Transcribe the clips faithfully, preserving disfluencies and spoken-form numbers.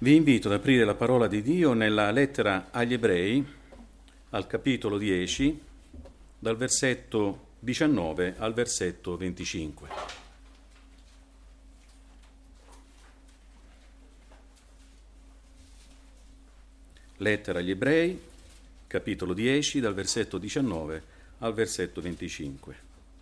Vi invito ad aprire la parola di Dio nella lettera agli Ebrei, al capitolo dieci, dal versetto diciannove al versetto venticinque. Lettera agli Ebrei, capitolo dieci, dal versetto diciannove al versetto venticinque.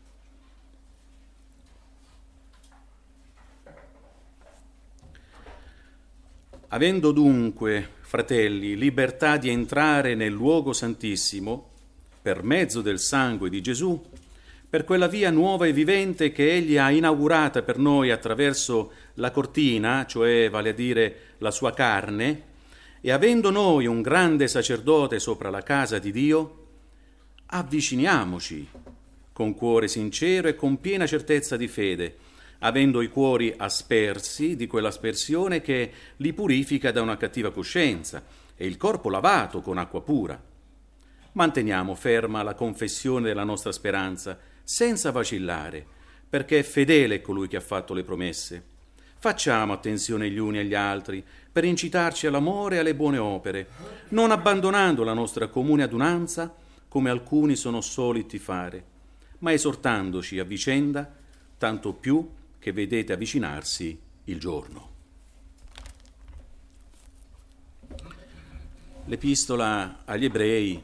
Avendo dunque, fratelli, libertà di entrare nel luogo santissimo, per mezzo del sangue di Gesù, per quella via nuova e vivente che Egli ha inaugurata per noi attraverso la cortina, cioè vale a dire la sua carne, e avendo noi un grande sacerdote sopra la casa di Dio, avviciniamoci con cuore sincero e con piena certezza di fede, avendo i cuori aspersi di quell'aspersione che li purifica da una cattiva coscienza e il corpo lavato con acqua pura. Manteniamo ferma la confessione della nostra speranza, senza vacillare, perché è fedele colui che ha fatto le promesse. Facciamo attenzione gli uni agli altri per incitarci all'amore e alle buone opere, non abbandonando la nostra comune adunanza, come alcuni sono soliti fare, ma esortandoci a vicenda, tanto più che vedete avvicinarsi il giorno. L'epistola agli Ebrei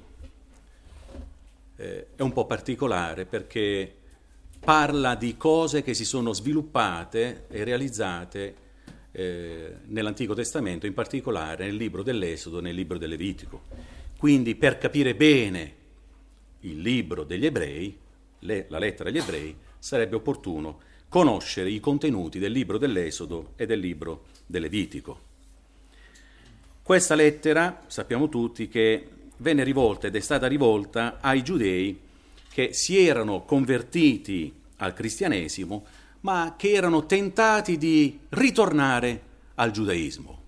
eh, è un po' particolare perché parla di cose che si sono sviluppate e realizzate eh, nell'Antico Testamento, in particolare nel libro dell'Esodo e nel libro del Levitico. Quindi per capire bene il libro degli Ebrei, le, la lettera agli Ebrei, sarebbe opportuno conoscere i contenuti del libro dell'Esodo e del libro del Levitico. Questa lettera, sappiamo tutti, che venne rivolta ed è stata rivolta ai giudei che si erano convertiti al cristianesimo, ma che erano tentati di ritornare al giudaismo.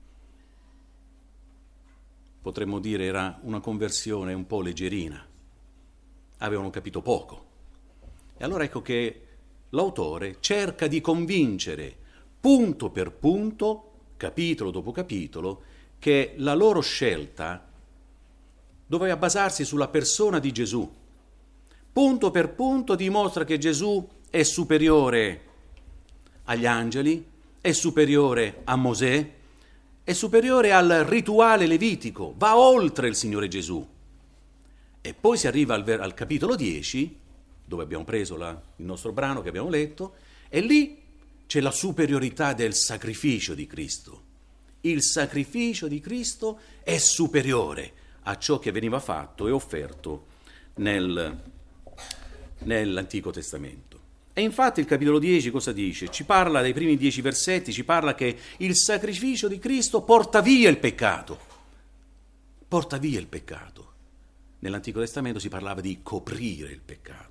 Potremmo dire era una conversione un po' leggerina, avevano capito poco. E allora ecco che l'autore cerca di convincere punto per punto, capitolo dopo capitolo, che la loro scelta doveva basarsi sulla persona di Gesù. Punto per punto dimostra che Gesù è superiore agli angeli, è superiore a Mosè, è superiore al rituale levitico, va oltre il Signore Gesù. E poi si arriva al, al capitolo dieci, dove abbiamo preso la, il nostro brano che abbiamo letto, e lì c'è la superiorità del sacrificio di Cristo. Il sacrificio di Cristo è superiore a ciò che veniva fatto e offerto nel, nell'Antico Testamento. E infatti il capitolo dieci cosa dice? Ci parla dei primi dieci versetti, ci parla che il sacrificio di Cristo porta via il peccato. Porta via il peccato. Nell'Antico Testamento si parlava di coprire il peccato.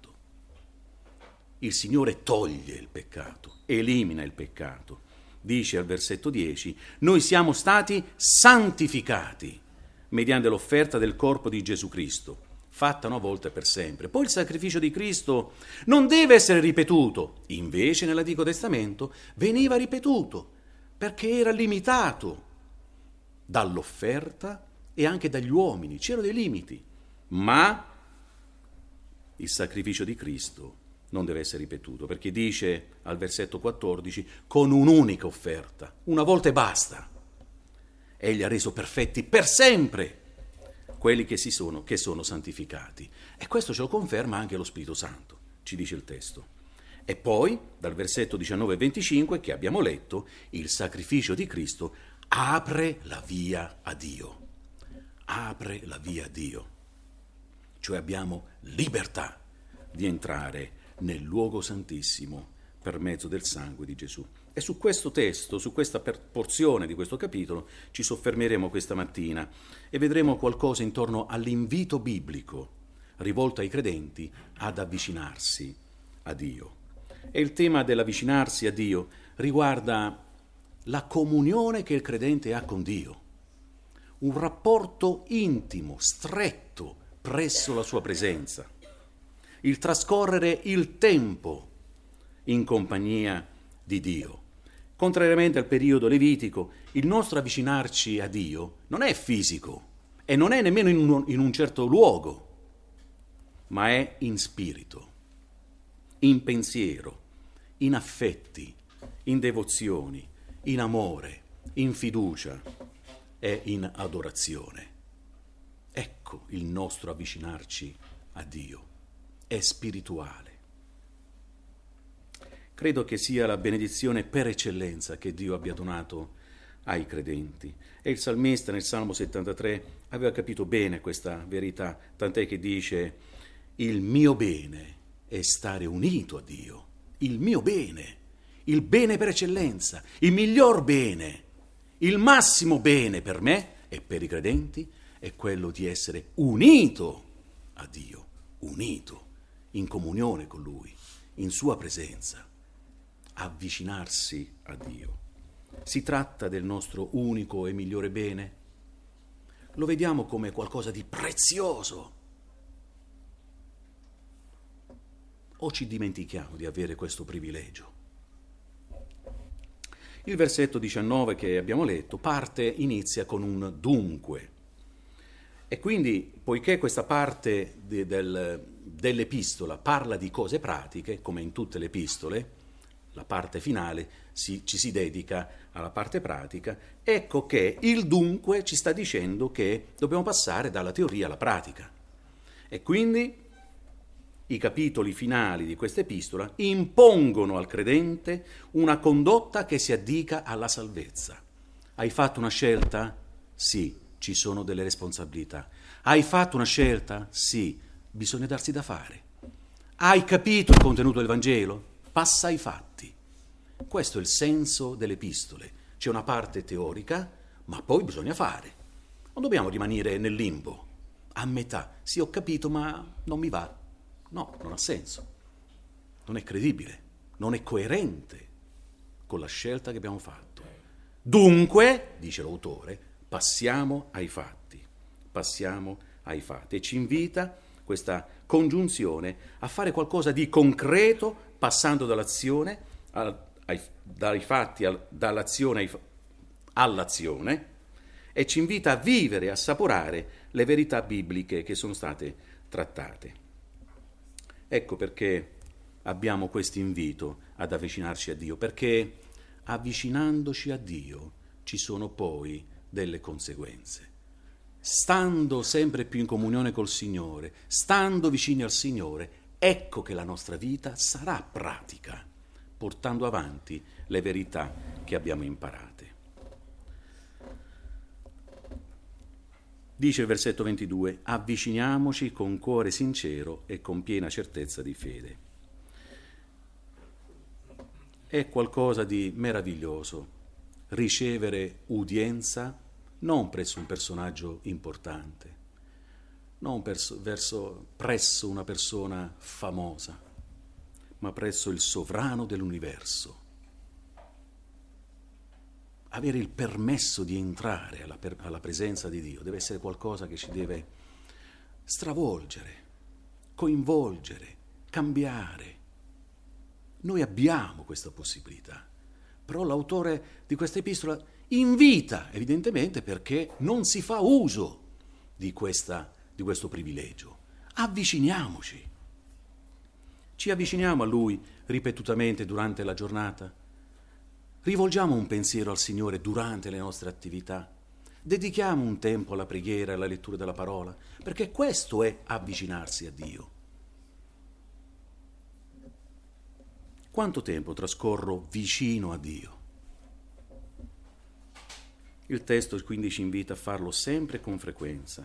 Il Signore toglie il peccato, elimina il peccato. Dice al versetto dieci, noi siamo stati santificati mediante l'offerta del corpo di Gesù Cristo, fatta una volta per sempre. Poi il sacrificio di Cristo non deve essere ripetuto, invece nell'Antico Testamento veniva ripetuto, perché era limitato dall'offerta e anche dagli uomini, c'erano dei limiti, ma il sacrificio di Cristo non deve essere ripetuto, perché dice al versetto quattordici, con un'unica offerta, una volta e basta. Egli ha reso perfetti per sempre quelli che si sono, che sono santificati. E questo ce lo conferma anche lo Spirito Santo, ci dice il testo. E poi, dal versetto diciannove e venticinque, che abbiamo letto, il sacrificio di Cristo apre la via a Dio. Apre la via a Dio. Cioè abbiamo libertà di entrare nel luogo santissimo per mezzo del sangue di Gesù. E su questo testo, su questa porzione di questo capitolo, ci soffermeremo questa mattina e vedremo qualcosa intorno all'invito biblico rivolto ai credenti ad avvicinarsi a Dio. E il tema dell'avvicinarsi a Dio riguarda la comunione che il credente ha con Dio, un rapporto intimo, stretto presso la sua presenza, il trascorrere il tempo in compagnia di Dio, Contrariamente al periodo levitico, il nostro avvicinarci a Dio non è fisico e non è nemmeno in un, in un certo luogo, ma è in spirito, in pensiero, in affetti, in devozioni, in amore, in fiducia e in adorazione. Ecco il nostro avvicinarci a Dio, è spirituale. Credo che sia la benedizione per eccellenza che Dio abbia donato ai credenti. E il salmista nel Salmo settantatré aveva capito bene questa verità, tant'è che dice: il mio bene è stare unito a Dio, il mio bene, il bene per eccellenza, il miglior bene, il massimo bene per me e per i credenti è quello di essere unito a Dio, unito, in comunione con Lui, in sua presenza, avvicinarsi a Dio. Si tratta del nostro unico e migliore bene? Lo vediamo come qualcosa di prezioso? O ci dimentichiamo di avere questo privilegio? Il versetto diciannove che abbiamo letto parte, inizia con un dunque. E quindi, poiché questa parte de, del, dell'epistola parla di cose pratiche, come in tutte le epistole, la parte finale si, ci si dedica alla parte pratica, ecco che il dunque ci sta dicendo che dobbiamo passare dalla teoria alla pratica. E quindi i capitoli finali di questa epistola impongono al credente una condotta che si addica alla salvezza. Hai fatto una scelta? Sì, ci sono delle responsabilità. Hai fatto una scelta? Sì, bisogna darsi da fare. Hai capito il contenuto del Vangelo? Passa ai fatti. Questo è il senso delle epistole. C'è una parte teorica, ma poi bisogna fare. Non dobbiamo rimanere nel limbo, a metà. Sì, ho capito, ma non mi va. No, non ha senso. Non è credibile, non è coerente con la scelta che abbiamo fatto. Dunque, dice l'autore, passiamo ai fatti. Passiamo ai fatti. E ci invita questa congiunzione a fare qualcosa di concreto, passando dall'azione, al, ai, dai fatti, al, dall'azione ai, all'azione, e ci invita a vivere, a assaporare le verità bibliche che sono state trattate. Ecco perché abbiamo questo invito ad avvicinarci a Dio, perché avvicinandoci a Dio ci sono poi delle conseguenze. Stando sempre più in comunione col Signore, stando vicini al Signore, ecco che la nostra vita sarà pratica, portando avanti le verità che abbiamo imparate. Dice il versetto ventidue, avviciniamoci con cuore sincero e con piena certezza di fede. È qualcosa di meraviglioso ricevere udienza non presso un personaggio importante, non perso, verso, presso una persona famosa, ma presso il sovrano dell'universo. Avere il permesso di entrare alla, per, alla presenza di Dio deve essere qualcosa che ci deve stravolgere, coinvolgere, cambiare. Noi abbiamo questa possibilità, però l'autore di questa epistola invita, evidentemente perché non si fa uso di, questa, di questo privilegio. Avviciniamoci. Ci avviciniamo a Lui ripetutamente durante la giornata. Rivolgiamo un pensiero al Signore durante le nostre attività. Dedichiamo un tempo alla preghiera e alla lettura della parola, perché questo è avvicinarsi a Dio. Quanto tempo trascorro vicino a Dio? Il testo quindi ci invita a farlo sempre con frequenza.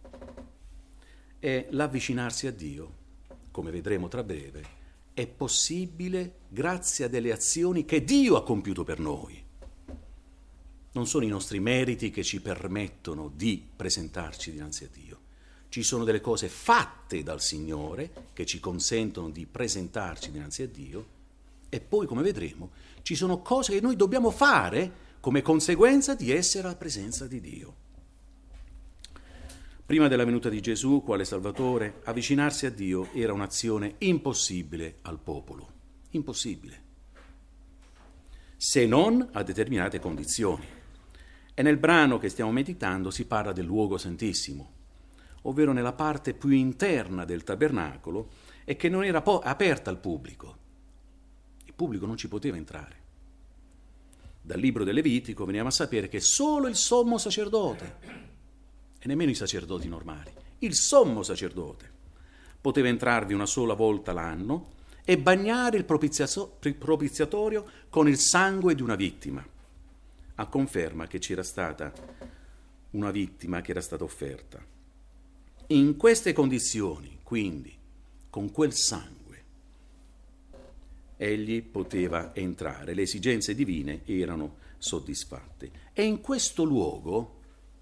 E l'avvicinarsi a Dio, come vedremo tra breve, è possibile grazie a delle azioni che Dio ha compiuto per noi. Non sono i nostri meriti che ci permettono di presentarci dinanzi a Dio. Ci sono delle cose fatte dal Signore che ci consentono di presentarci dinanzi a Dio e poi, come vedremo, ci sono cose che noi dobbiamo fare come conseguenza di essere alla presenza di Dio. Prima della venuta di Gesù, quale Salvatore, avvicinarsi a Dio era un'azione impossibile al popolo. Impossibile. se non a determinate condizioni. E nel brano che stiamo meditando si parla del luogo santissimo, ovvero nella parte più interna del tabernacolo e che non era po- aperta al pubblico. Il pubblico non ci poteva entrare. Dal libro del Levitico veniamo a sapere che solo il sommo sacerdote, e nemmeno i sacerdoti normali, il sommo sacerdote poteva entrarvi una sola volta l'anno e bagnare il propizio- propiziatorio con il sangue di una vittima, a conferma che c'era stata una vittima che era stata offerta. In queste condizioni, quindi, con quel sangue, egli poteva entrare, le esigenze divine erano soddisfatte. E in questo luogo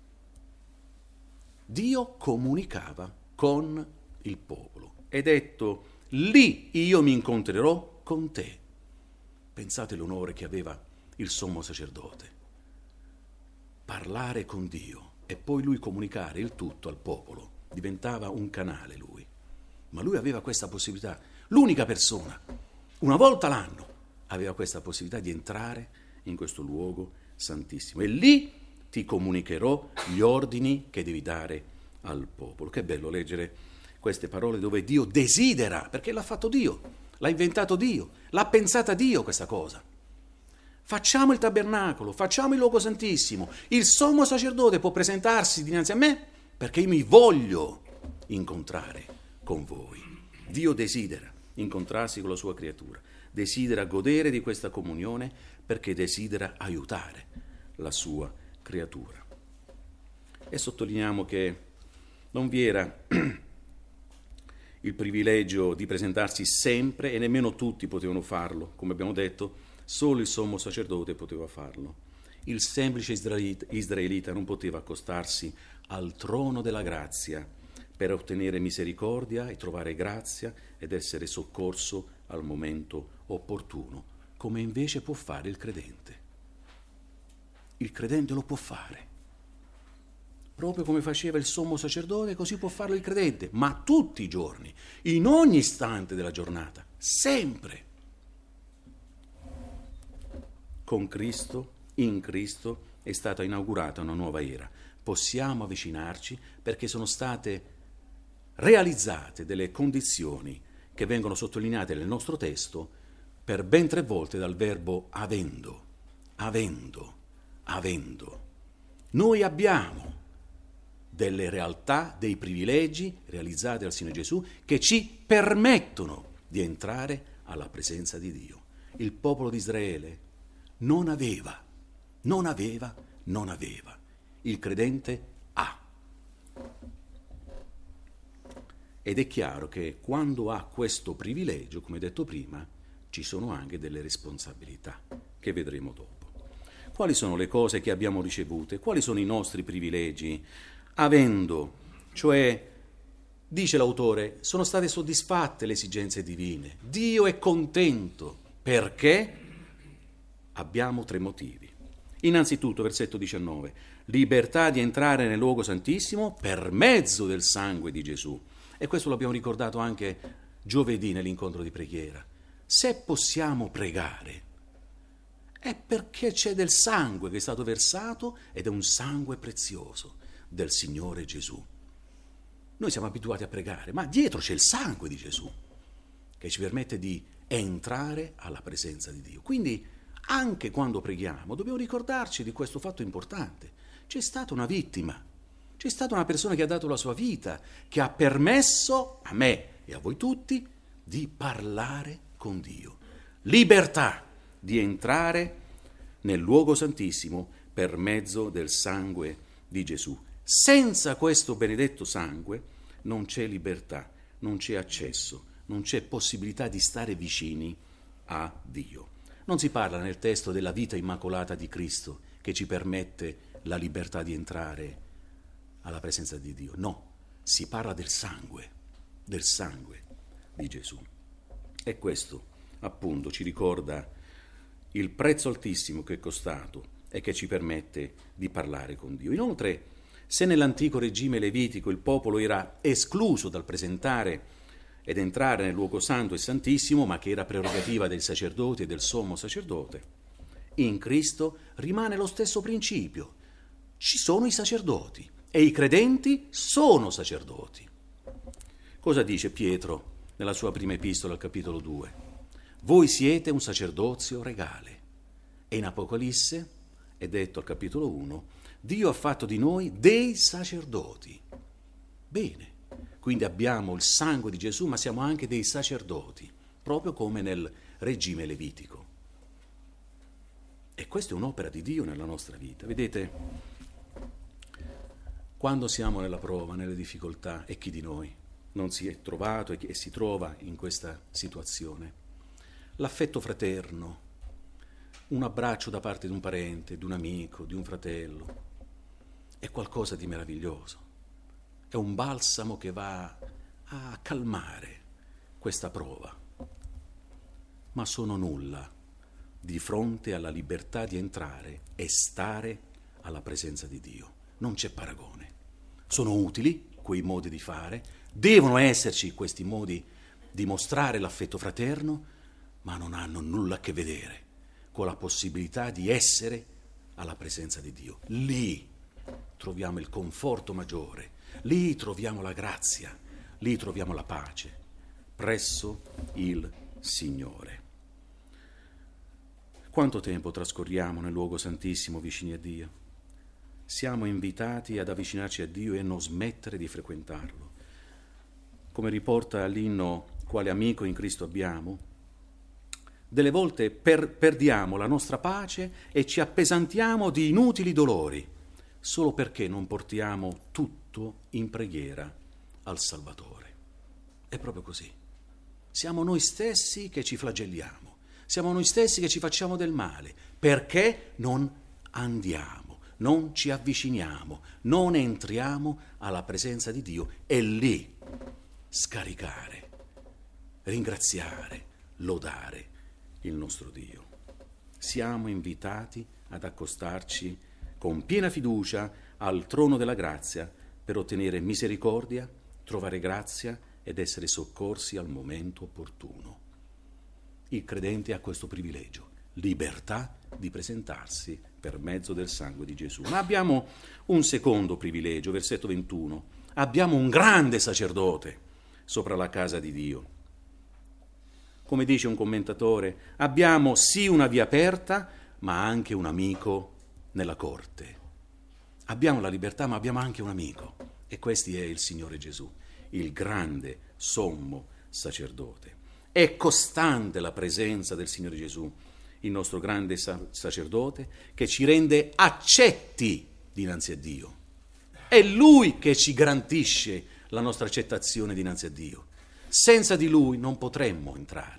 Dio comunicava con il popolo. È detto, lì io mi incontrerò con te. Pensate l'onore che aveva il sommo sacerdote. Parlare con Dio e poi lui comunicare il tutto al popolo. Diventava un canale lui. Ma lui aveva questa possibilità. L'unica persona, una volta l'anno, aveva questa possibilità di entrare in questo luogo santissimo. E lì ti comunicherò gli ordini che devi dare al popolo. Che bello leggere queste parole dove Dio desidera, perché l'ha fatto Dio, l'ha inventato Dio, l'ha pensata Dio questa cosa. Facciamo il tabernacolo, facciamo il luogo santissimo, il sommo sacerdote può presentarsi dinanzi a me perché io mi voglio incontrare con voi. Dio desidera incontrarsi con la sua creatura, desidera godere di questa comunione perché desidera aiutare la sua creatura. E sottolineiamo che non vi era il privilegio di presentarsi sempre e nemmeno tutti potevano farlo, come abbiamo detto, solo il sommo sacerdote poteva farlo. Il semplice israelita, israelita non poteva accostarsi al trono della grazia per ottenere misericordia e trovare grazia ed essere soccorso al momento opportuno, come invece può fare il credente. Il credente lo può fare. Proprio come faceva il sommo sacerdote, così può farlo il credente, ma tutti i giorni, in ogni istante della giornata, sempre. Con Cristo, in Cristo, è stata inaugurata una nuova era. Possiamo avvicinarci perché sono state realizzate delle condizioni che vengono sottolineate nel nostro testo per ben tre volte dal verbo avendo, avendo, avendo. Noi abbiamo delle realtà, dei privilegi realizzati dal Signore Gesù che ci permettono di entrare alla presenza di Dio. Il popolo di Israele non aveva, non aveva, non aveva. Il credente ha. Ed è chiaro che quando ha questo privilegio, come detto prima, ci sono anche delle responsabilità che vedremo dopo. Quali sono le cose che abbiamo ricevute? Quali sono i nostri privilegi? Avendo, cioè, dice l'autore, sono state soddisfatte le esigenze divine. Dio è contento perché abbiamo tre motivi. Innanzitutto, versetto diciannove, libertà di entrare nel luogo santissimo per mezzo del sangue di Gesù. E questo l'abbiamo ricordato anche giovedì nell'incontro di preghiera. Se possiamo pregare, è perché c'è del sangue che è stato versato ed è un sangue prezioso del Signore Gesù. Noi siamo abituati a pregare, ma dietro c'è il sangue di Gesù che ci permette di entrare alla presenza di Dio. Quindi anche quando preghiamo dobbiamo ricordarci di questo fatto importante. C'è stata una vittima, c'è stata una persona che ha dato la sua vita, che ha permesso a me e a voi tutti di parlare con Dio. Libertà di entrare nel luogo santissimo per mezzo del sangue di Gesù. Senza questo benedetto sangue non c'è libertà, non c'è accesso, non c'è possibilità di stare vicini a Dio. Non si parla nel testo della vita immacolata di Cristo che ci permette la libertà di entrare alla presenza di Dio. No, si parla del sangue, del sangue di Gesù. E questo, appunto, ci ricorda il prezzo altissimo che è costato e che ci permette di parlare con Dio. Inoltre, se nell'antico regime levitico il popolo era escluso dal presentare ed entrare nel luogo santo e santissimo, ma che era prerogativa dei sacerdoti e del sommo sacerdote, In Cristo rimane lo stesso principio. Ci sono i sacerdoti e i credenti sono sacerdoti. Cosa dice Pietro nella sua prima epistola al capitolo due? Voi siete un sacerdozio regale. E in Apocalisse è detto al capitolo uno, Dio ha fatto di noi dei sacerdoti. Bene, quindi abbiamo il sangue di Gesù, ma siamo anche dei sacerdoti, proprio come nel regime levitico. E questa è un'opera di Dio nella nostra vita. Vedete, quando siamo nella prova, nelle difficoltà, e chi di noi non si è trovato e, e si trova in questa situazione, l'affetto fraterno, un abbraccio da parte di un parente, di un amico, di un fratello, è qualcosa di meraviglioso. È un balsamo che va a calmare questa prova. Ma sono nulla di fronte alla libertà di entrare e stare alla presenza di Dio. Non c'è paragone. Sono utili quei modi di fare, devono esserci questi modi di mostrare l'affetto fraterno, ma non hanno nulla a che vedere con la possibilità di essere alla presenza di Dio. Lì troviamo il conforto maggiore, lì troviamo la grazia, lì troviamo la pace, presso il Signore. Quanto tempo trascorriamo nel luogo santissimo vicini a Dio? Siamo invitati ad avvicinarci a Dio e non smettere di frequentarlo. Come riporta l'inno Quale amico in Cristo abbiamo, delle volte per, perdiamo la nostra pace e ci appesantiamo di inutili dolori, solo perché non portiamo tutto in preghiera al Salvatore. È proprio così. Siamo noi stessi che ci flagelliamo, siamo noi stessi che ci facciamo del male, perché non andiamo, non ci avviciniamo, non entriamo alla presenza di Dio e lì scaricare, ringraziare, lodare il nostro Dio. Siamo invitati ad accostarci con piena fiducia al trono della grazia per ottenere misericordia, trovare grazia ed essere soccorsi al momento opportuno. Il credente ha questo privilegio, libertà di presentarsi per mezzo del sangue di Gesù. Ma abbiamo un secondo privilegio, versetto ventuno. Abbiamo un grande sacerdote sopra la casa di Dio. Come dice un commentatore, abbiamo sì una via aperta, ma anche un amico nella corte. Abbiamo la libertà, ma abbiamo anche un amico, e questo è il Signore Gesù, il grande sommo sacerdote. È costante la presenza del Signore Gesù, il nostro grande sacerdote, che ci rende accetti dinanzi a Dio. È Lui che ci garantisce la nostra accettazione dinanzi a Dio. Senza di Lui non potremmo entrare.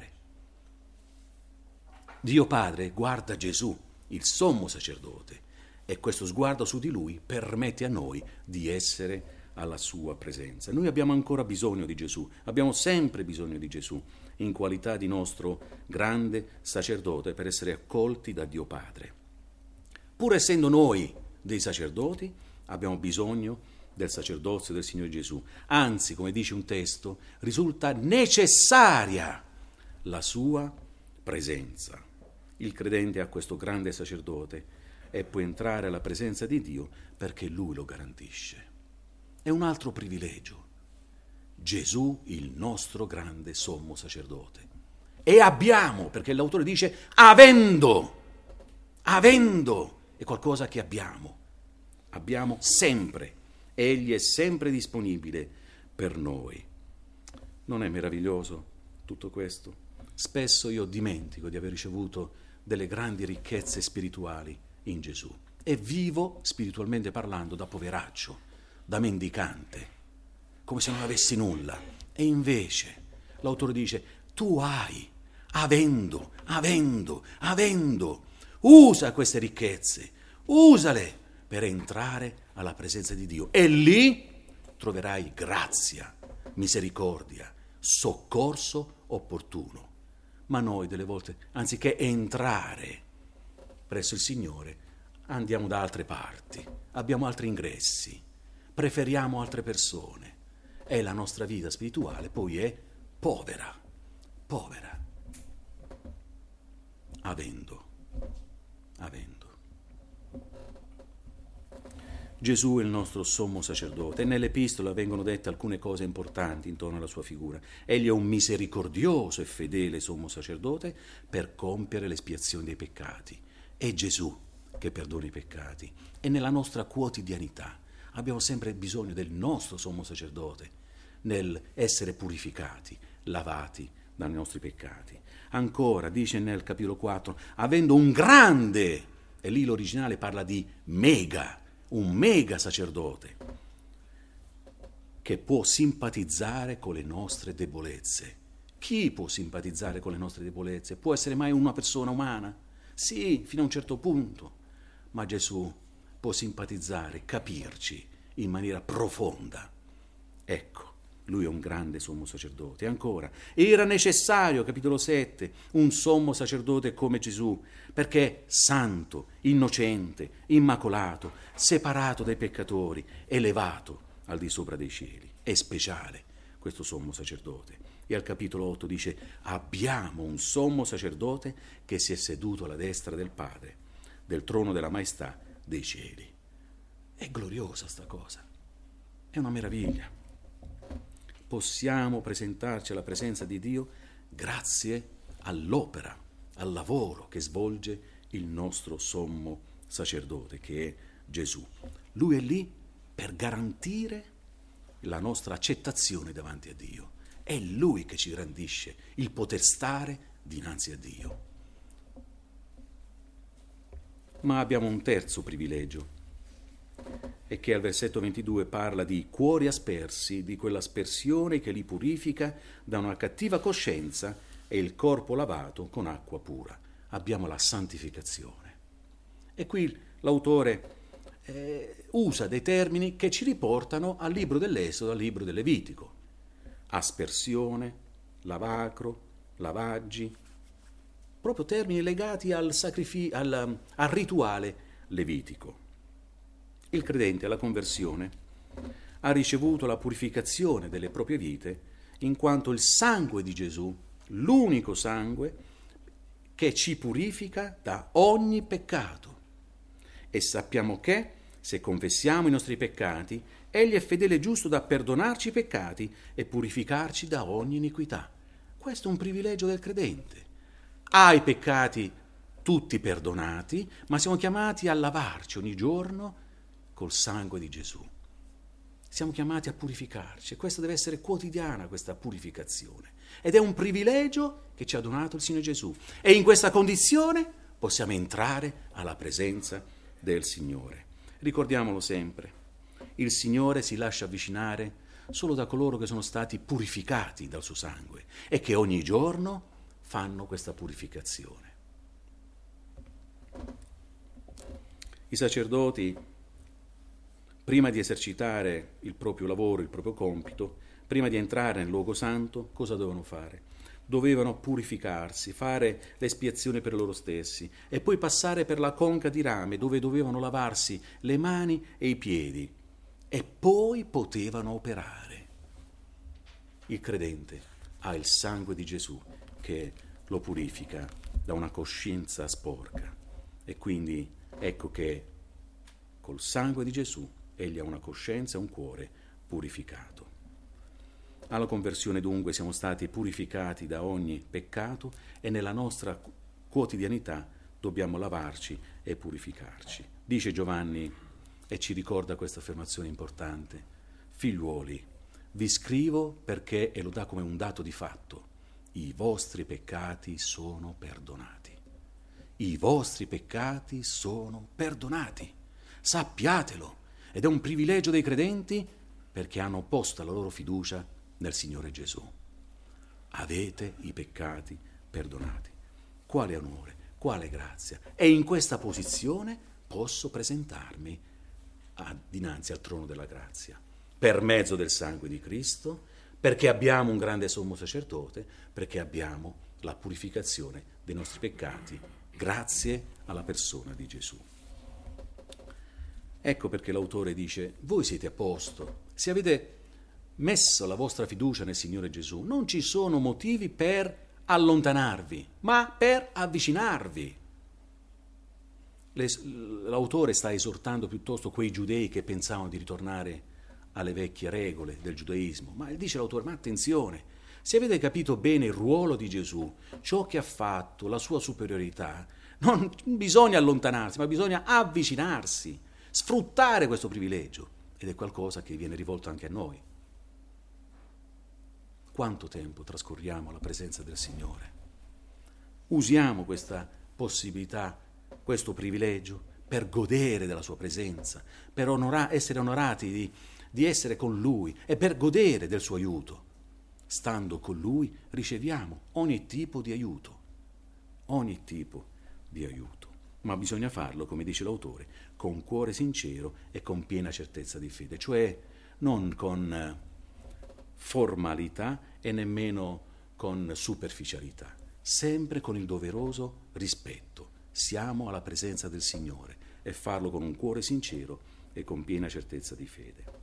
Dio Padre guarda Gesù, il sommo sacerdote, e questo sguardo su di Lui permette a noi di essere alla sua presenza. Noi abbiamo ancora bisogno di Gesù, abbiamo sempre bisogno di Gesù, in qualità di nostro grande sacerdote, per essere accolti da Dio Padre. Pur essendo noi dei sacerdoti, abbiamo bisogno del sacerdozio del Signore Gesù. Anzi, come dice un testo, risulta necessaria la sua presenza. Il credente ha questo grande sacerdote e può entrare alla presenza di Dio perché Lui lo garantisce. È un altro privilegio. Gesù, il nostro grande sommo sacerdote. E abbiamo, perché l'autore dice avendo, avendo, è qualcosa che abbiamo. Abbiamo sempre. Egli è sempre disponibile per noi. Non è meraviglioso tutto questo? Spesso io dimentico di aver ricevuto delle grandi ricchezze spirituali in Gesù e vivo, spiritualmente parlando, da poveraccio, da mendicante, come se non avessi nulla. E invece l'autore dice, tu hai, avendo, avendo, avendo, usa queste ricchezze, usale per entrare alla presenza di Dio. E lì troverai grazia, misericordia, soccorso opportuno. Ma noi delle volte, anziché entrare presso il Signore, andiamo da altre parti, abbiamo altri ingressi, preferiamo altre persone e la nostra vita spirituale poi è povera, povera, avendo. avendo. Gesù è il nostro sommo sacerdote e nell'epistola vengono dette alcune cose importanti intorno alla sua figura. Egli è un misericordioso e fedele sommo sacerdote per compiere l'espiazione dei peccati. È Gesù che perdona i peccati e nella nostra quotidianità abbiamo sempre bisogno del nostro sommo sacerdote nel essere purificati, lavati dai nostri peccati. Ancora dice nel capitolo quattro, avendo un grande, e lì l'originale parla di mega, un mega sacerdote che può simpatizzare con le nostre debolezze. Chi può simpatizzare con le nostre debolezze? Può essere mai una persona umana? Sì, fino a un certo punto, ma Gesù può simpatizzare, capirci in maniera profonda. Ecco, lui è un grande sommo sacerdote. Ancora, era necessario, capitolo sette, un sommo sacerdote come Gesù, perché è santo, innocente, immacolato, separato dai peccatori, elevato al di sopra dei cieli. È speciale questo sommo sacerdote. E al capitolo otto dice, abbiamo un sommo sacerdote che si è seduto alla destra del Padre, del trono della maestà dei cieli. È gloriosa sta cosa, è una meraviglia. Possiamo presentarci alla presenza di Dio grazie all'opera, al lavoro che svolge il nostro sommo sacerdote, che è Gesù. Lui è lì per garantire la nostra accettazione davanti a Dio. È Lui che ci garantisce il poter stare dinanzi a Dio. Ma abbiamo un terzo privilegio, e che al versetto ventidue parla di cuori aspersi, di quell'aspersione che li purifica da una cattiva coscienza e il corpo lavato con acqua pura. Abbiamo la santificazione. E qui l'autore eh, usa dei termini che ci riportano al libro dell'Esodo, al libro del Levitico. Aspersione, lavacro, lavaggi, proprio termini legati al, sacrifi- al, al rituale levitico. Il credente alla conversione ha ricevuto la purificazione delle proprie vite in quanto il sangue di Gesù, l'unico sangue che ci purifica da ogni peccato. E sappiamo che, se confessiamo i nostri peccati, Egli è fedele e giusto da perdonarci i peccati e purificarci da ogni iniquità. Questo è un privilegio del credente. Ha i peccati tutti perdonati, ma siamo chiamati a lavarci ogni giorno col sangue di Gesù. Siamo chiamati a purificarci e questa deve essere quotidiana, questa purificazione. Ed è un privilegio che ci ha donato il Signore Gesù. E in questa condizione possiamo entrare alla presenza del Signore. Ricordiamolo sempre, il Signore si lascia avvicinare solo da coloro che sono stati purificati dal suo sangue e che ogni giorno fanno questa purificazione. I sacerdoti, prima di esercitare il proprio lavoro, il proprio compito, prima di entrare nel luogo santo, cosa dovevano fare? Dovevano purificarsi, fare l'espiazione per loro stessi e poi passare per la conca di rame dove dovevano lavarsi le mani e i piedi e poi potevano operare. Il credente ha il sangue di Gesù che lo purifica da una coscienza sporca e quindi ecco che col sangue di Gesù egli ha una coscienza e un cuore purificato. Alla conversione dunque siamo stati purificati da ogni peccato e nella nostra quotidianità dobbiamo lavarci e purificarci. Dice Giovanni e ci ricorda questa affermazione importante: figliuoli, vi scrivo perché, e lo dà come un dato di fatto, i vostri peccati sono perdonati. I vostri peccati sono perdonati. Sappiatelo. Ed è un privilegio dei credenti perché hanno posto la loro fiducia nel Signore Gesù. Avete i peccati perdonati. Quale onore, quale grazia. E in questa posizione posso presentarmi a, dinanzi al trono della grazia, per mezzo del sangue di Cristo, perché abbiamo un grande sommo sacerdote, perché abbiamo la purificazione dei nostri peccati, grazie alla persona di Gesù. Ecco perché l'autore dice: voi siete a posto, se avete messo la vostra fiducia nel Signore Gesù, non ci sono motivi per allontanarvi, ma per avvicinarvi. Le, l'autore sta esortando piuttosto quei giudei che pensavano di ritornare alle vecchie regole del giudaismo, ma dice l'autore, ma attenzione, se avete capito bene il ruolo di Gesù, ciò che ha fatto, la sua superiorità, non bisogna allontanarsi, ma bisogna avvicinarsi, sfruttare questo privilegio, ed è qualcosa che viene rivolto anche a noi. Quanto tempo trascorriamo alla presenza del Signore? Usiamo questa possibilità, questo privilegio per godere della sua presenza, per onora- essere onorati di, di essere con Lui e per godere del suo aiuto. Stando con Lui riceviamo ogni tipo di aiuto, ogni tipo di aiuto. Ma bisogna farlo, come dice l'autore, con cuore sincero e con piena certezza di fede, cioè non con formalità e nemmeno con superficialità, sempre con il doveroso rispetto. Siamo alla presenza del Signore e farlo con un cuore sincero e con piena certezza di fede.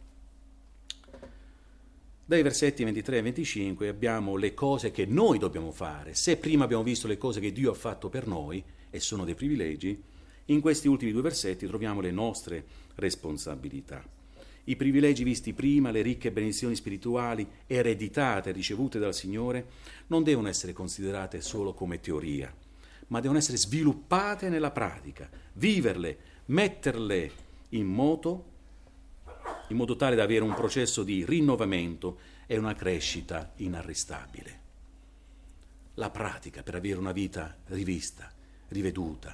Dai versetti ventitré e venticinque abbiamo le cose che noi dobbiamo fare. Se prima abbiamo visto le cose che Dio ha fatto per noi, e sono dei privilegi, in questi ultimi due versetti troviamo le nostre responsabilità. I privilegi visti prima, le ricche benedizioni spirituali ereditate, ricevute dal Signore, non devono essere considerate solo come teoria, ma devono essere sviluppate nella pratica, viverle, metterle in moto, in modo tale da avere un processo di rinnovamento e una crescita inarrestabile. La pratica per avere una vita rivista, riveduta,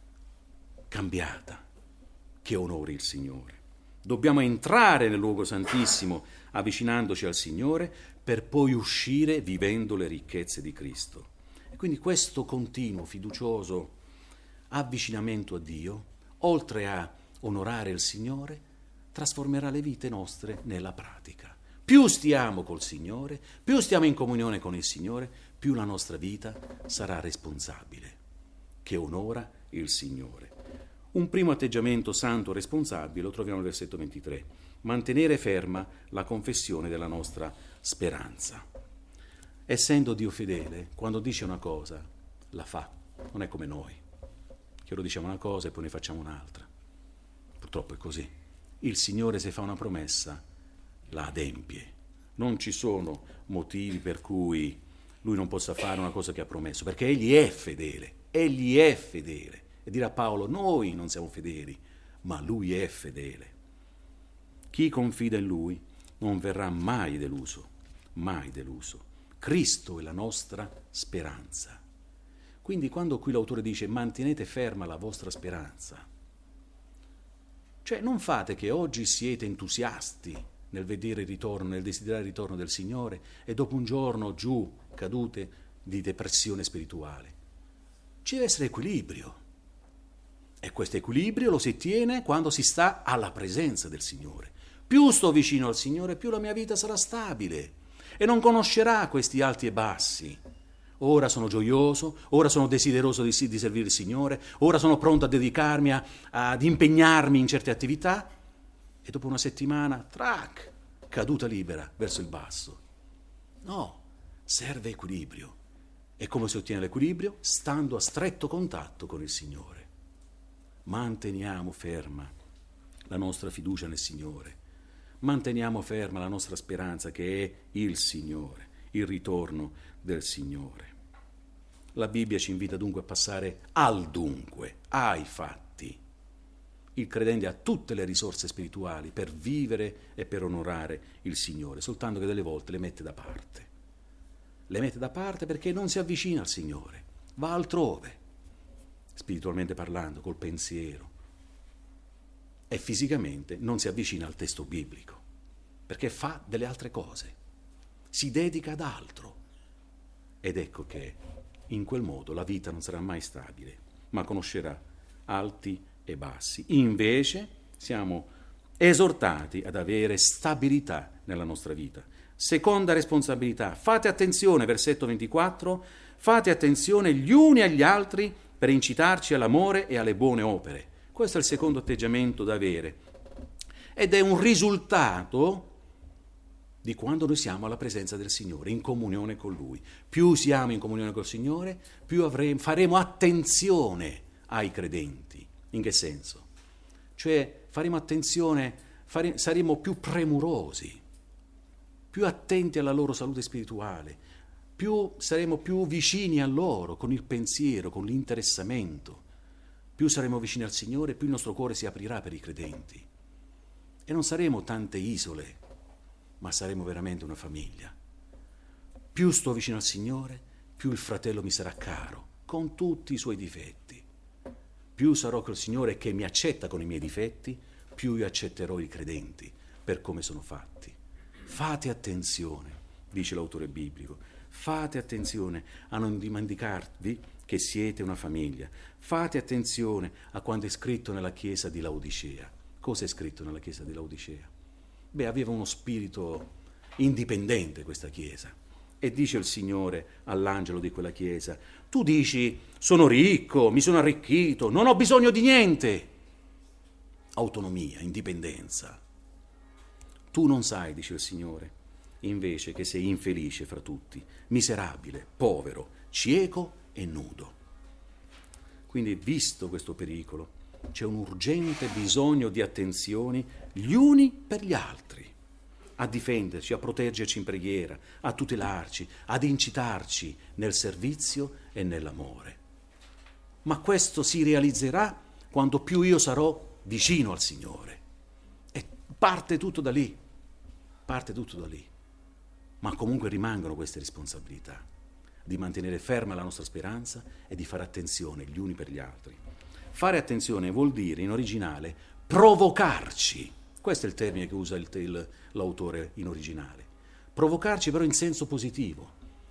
cambiata, che onori il Signore. Dobbiamo entrare nel luogo santissimo avvicinandoci al Signore per poi uscire vivendo le ricchezze di Cristo. E quindi questo continuo, fiducioso avvicinamento a Dio, oltre a onorare il Signore, trasformerà le vite nostre nella pratica. Più stiamo col Signore, più stiamo in comunione con il Signore, più la nostra vita sarà responsabile, che onora il Signore. Un primo atteggiamento santo responsabile lo troviamo nel versetto ventitré. Mantenere ferma la confessione della nostra speranza. Essendo Dio fedele, quando dice una cosa, la fa. Non è come noi, che lo diciamo una cosa e poi ne facciamo un'altra. Purtroppo è così. Il Signore, se fa una promessa, la adempie. Non ci sono motivi per cui Lui non possa fare una cosa che ha promesso, perché Egli è fedele, Egli è fedele. E dirà Paolo, noi non siamo fedeli, ma Lui è fedele. Chi confida in Lui non verrà mai deluso, mai deluso. Cristo è la nostra speranza. Quindi quando qui l'autore dice mantenete ferma la vostra speranza, cioè non fate che oggi siete entusiasti nel vedere il ritorno, nel desiderare il ritorno del Signore e dopo un giorno giù cadute di depressione spirituale. Ci deve essere equilibrio. E questo equilibrio lo si tiene quando si sta alla presenza del Signore. Più sto vicino al Signore, più la mia vita sarà stabile e non conoscerà questi alti e bassi. Ora sono gioioso, ora sono desideroso di, di servire il Signore, ora sono pronto a dedicarmi, a, ad impegnarmi in certe attività e dopo una settimana, trac, caduta libera verso il basso. No, serve equilibrio. E come si ottiene l'equilibrio? Stando a stretto contatto con il Signore. Manteniamo ferma la nostra fiducia nel Signore, manteniamo ferma la nostra speranza che è il Signore, il ritorno del Signore. La Bibbia ci invita dunque a passare al dunque, ai fatti. Il credente ha tutte le risorse spirituali per vivere e per onorare il Signore, soltanto che delle volte le mette da parte. Le mette da parte perché non si avvicina al Signore, va altrove. Spiritualmente parlando, col pensiero, e fisicamente non si avvicina al testo biblico, perché fa delle altre cose, si dedica ad altro, ed ecco che in quel modo la vita non sarà mai stabile, ma conoscerà alti e bassi. Invece siamo esortati ad avere stabilità nella nostra vita. Seconda responsabilità, fate attenzione, versetto ventiquattro, fate attenzione gli uni agli altri per incitarci all'amore e alle buone opere. Questo è il secondo atteggiamento da avere ed è un risultato di quando noi siamo alla presenza del Signore, in comunione con Lui. Più siamo in comunione col Signore, più avremo, faremo attenzione ai credenti, In che senso? Cioè faremo attenzione, fare, saremo più premurosi, più attenti alla loro salute spirituale, più saremo più vicini a loro con il pensiero, con l'interessamento. Più saremo vicini al Signore, più il nostro cuore si aprirà per i credenti. E non saremo tante isole, ma saremo veramente una famiglia. Più sto vicino al Signore, più il fratello mi sarà caro, con tutti i suoi difetti. Più sarò col Signore che mi accetta con i miei difetti, più io accetterò i credenti per come sono fatti. Fate attenzione, dice l'autore biblico, fate attenzione a non dimenticarvi che siete una famiglia. Fate attenzione a quanto è scritto nella chiesa di Laodicea. Cosa è scritto nella chiesa di Laodicea? Beh, aveva uno spirito indipendente questa chiesa. E dice il Signore all'angelo di quella chiesa: tu dici, sono ricco, mi sono arricchito, non ho bisogno di niente. Autonomia, indipendenza. Tu non sai, dice il Signore, invece che sei infelice fra tutti, miserabile, povero, cieco e nudo. Quindi, visto questo pericolo, c'è un urgente bisogno di attenzioni gli uni per gli altri, a difenderci, a proteggerci in preghiera, a tutelarci, ad incitarci nel servizio e nell'amore. Ma questo si realizzerà quando più io sarò vicino al Signore. E parte tutto da lì, parte tutto da lì. Ma comunque rimangono queste responsabilità di mantenere ferma la nostra speranza e di fare attenzione gli uni per gli altri. Fare attenzione vuol dire, in originale, provocarci. Questo è il termine che usa il, il, l'autore in originale. Provocarci però in senso positivo.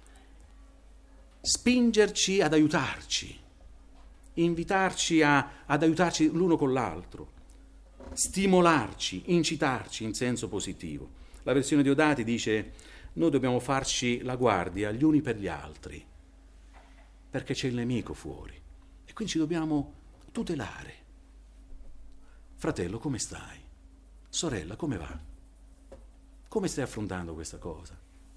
Spingerci ad aiutarci. Invitarci a, ad aiutarci l'uno con l'altro. Stimolarci, incitarci in senso positivo. La versione Diodati dice: noi dobbiamo farci la guardia gli uni per gli altri, perché c'è il nemico fuori. E quindi ci dobbiamo tutelare. Fratello, come stai? Sorella, come va? Come stai affrontando questa cosa?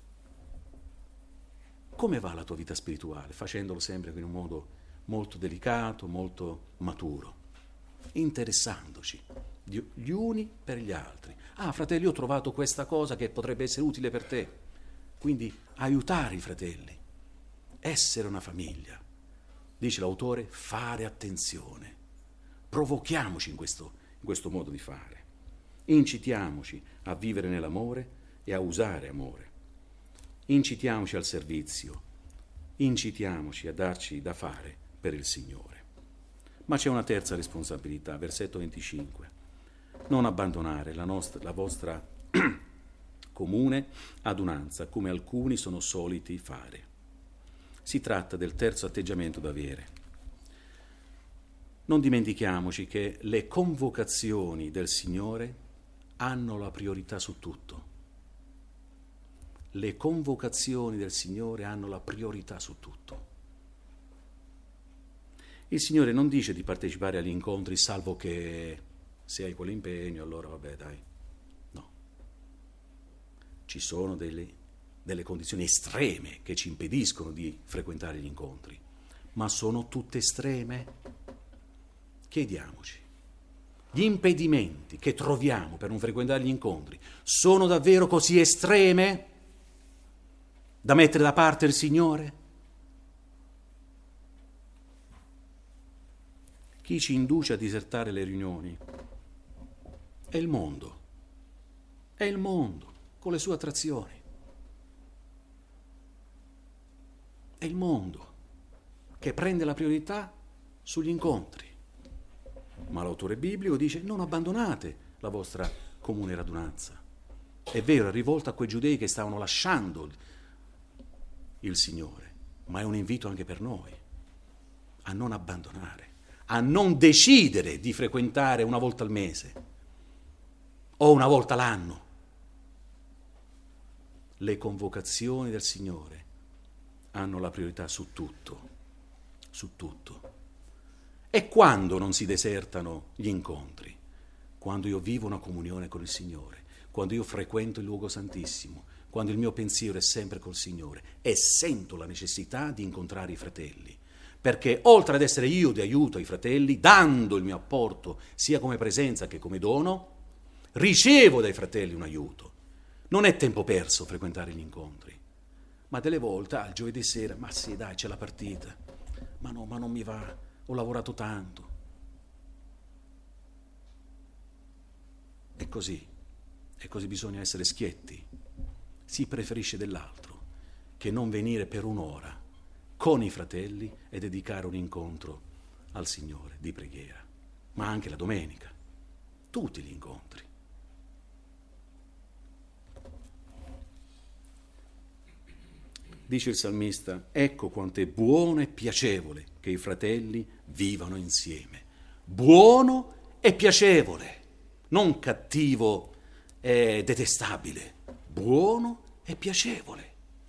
Come va la tua vita spirituale? Facendolo sempre in un modo molto delicato, molto maturo, interessandoci gli uni per gli altri. Ah, fratelli, ho trovato questa cosa che potrebbe essere utile per te. Quindi aiutare i fratelli, essere una famiglia. Dice l'autore, fare attenzione. Provochiamoci in questo, in questo modo di fare. Incitiamoci a vivere nell'amore e a usare amore. Incitiamoci al servizio. Incitiamoci a darci da fare per il Signore. Ma c'è una terza responsabilità, versetto venticinque. Non abbandonare la, nostra, la vostra comune adunanza, come alcuni sono soliti fare. Si tratta del terzo atteggiamento da avere. Non dimentichiamoci che le convocazioni del Signore hanno la priorità su tutto. Le convocazioni del Signore hanno la priorità su tutto. Il Signore non dice di partecipare agli incontri salvo che se hai quell'impegno, allora vabbè dai. No. Ci sono delle, delle condizioni estreme che ci impediscono di frequentare gli incontri, ma sono tutte estreme? Chiediamoci. Gli impedimenti che troviamo per non frequentare gli incontri sono davvero così estreme da mettere da parte il Signore? Chi ci induce a disertare le riunioni? È il mondo. È il mondo, con le sue attrazioni. È il mondo che prende la priorità sugli incontri. Ma l'autore biblico dice: non abbandonate la vostra comune radunanza. È vero, è rivolta a quei giudei che stavano lasciando il Signore, ma è un invito anche per noi a non abbandonare, a non decidere di frequentare una volta al mese o una volta l'anno. Le convocazioni del Signore hanno la priorità su tutto, su tutto. E quando non si desertano gli incontri? Quando io vivo una comunione con il Signore, quando io frequento il luogo santissimo, quando il mio pensiero è sempre col Signore e sento la necessità di incontrare i fratelli, perché oltre ad essere io di aiuto ai fratelli, dando il mio apporto sia come presenza che come dono, ricevo dai fratelli un aiuto. Non è tempo perso frequentare gli incontri, ma delle volte al giovedì sera, ma sì dai c'è la partita, ma no, ma non mi va, ho lavorato tanto. E così, e così bisogna essere schietti. Si preferisce dell'altro che non venire per un'ora con i fratelli e dedicare un incontro al Signore di preghiera, ma anche la domenica, tutti gli incontri. Dice il salmista: ecco quanto è buono e piacevole che i fratelli vivano insieme. Buono e piacevole, non cattivo e detestabile, buono e piacevole.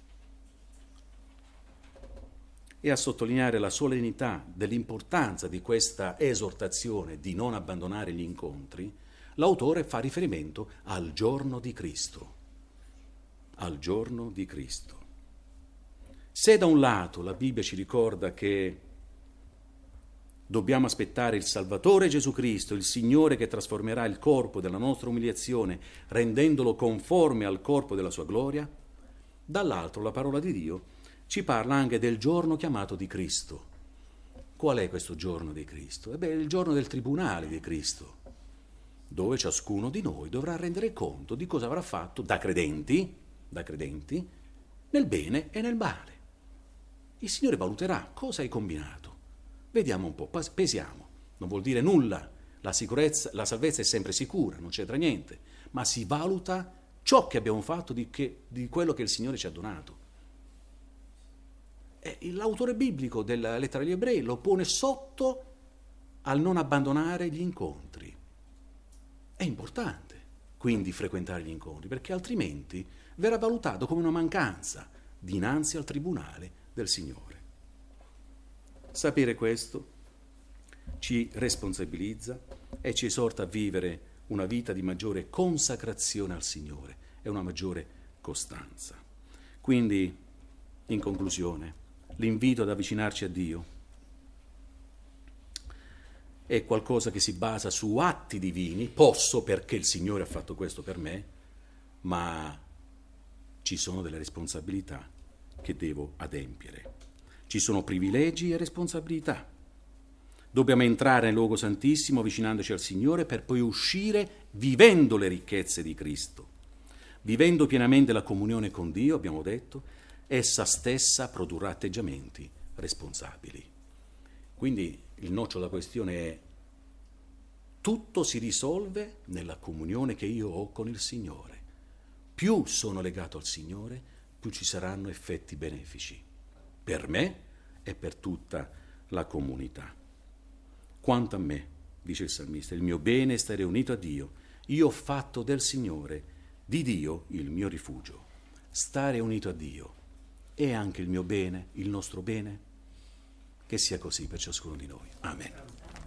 E a sottolineare la solennità dell'importanza di questa esortazione di non abbandonare gli incontri, l'autore fa riferimento al giorno di Cristo. Al giorno di Cristo. Se da un lato la Bibbia ci ricorda che dobbiamo aspettare il Salvatore Gesù Cristo, il Signore che trasformerà il corpo della nostra umiliazione rendendolo conforme al corpo della sua gloria, dall'altro la parola di Dio ci parla anche del giorno chiamato di Cristo. Qual è questo giorno di Cristo? E beh, è il giorno del tribunale di Cristo, dove ciascuno di noi dovrà rendere conto di cosa avrà fatto da credenti, da credenti, nel bene e nel male. Il Signore valuterà cosa hai combinato. Vediamo un po', pesiamo. Non vuol dire nulla. La sicurezza, la salvezza è sempre sicura, non c'entra niente, ma si valuta ciò che abbiamo fatto di, che, di quello che il Signore ci ha donato. E l'autore biblico della lettera agli Ebrei lo pone sotto al non abbandonare gli incontri. È importante quindi frequentare gli incontri, perché altrimenti verrà valutato come una mancanza dinanzi al tribunale del Signore. Sapere questo ci responsabilizza e ci esorta a vivere una vita di maggiore consacrazione al Signore e una maggiore costanza. Quindi, in conclusione, l'invito ad avvicinarci a Dio è qualcosa che si basa su atti divini. Posso perché il Signore ha fatto questo per me, ma ci sono delle responsabilità che devo adempiere. Ci sono privilegi e responsabilità. Dobbiamo entrare nel luogo santissimo avvicinandoci al Signore per poi uscire vivendo le ricchezze di Cristo. Vivendo pienamente la comunione con Dio, abbiamo detto, essa stessa produrrà atteggiamenti responsabili. Quindi il nocciolo della questione è: tutto si risolve nella comunione che io ho con il Signore. Più sono legato al Signore, più ci saranno effetti benefici per me e per tutta la comunità. Quanto a me, dice il salmista, il mio bene è stare unito a Dio. Io ho fatto del Signore, di Dio, il mio rifugio. Stare unito a Dio è anche il mio bene, il nostro bene? Che sia così per ciascuno di noi. Amen.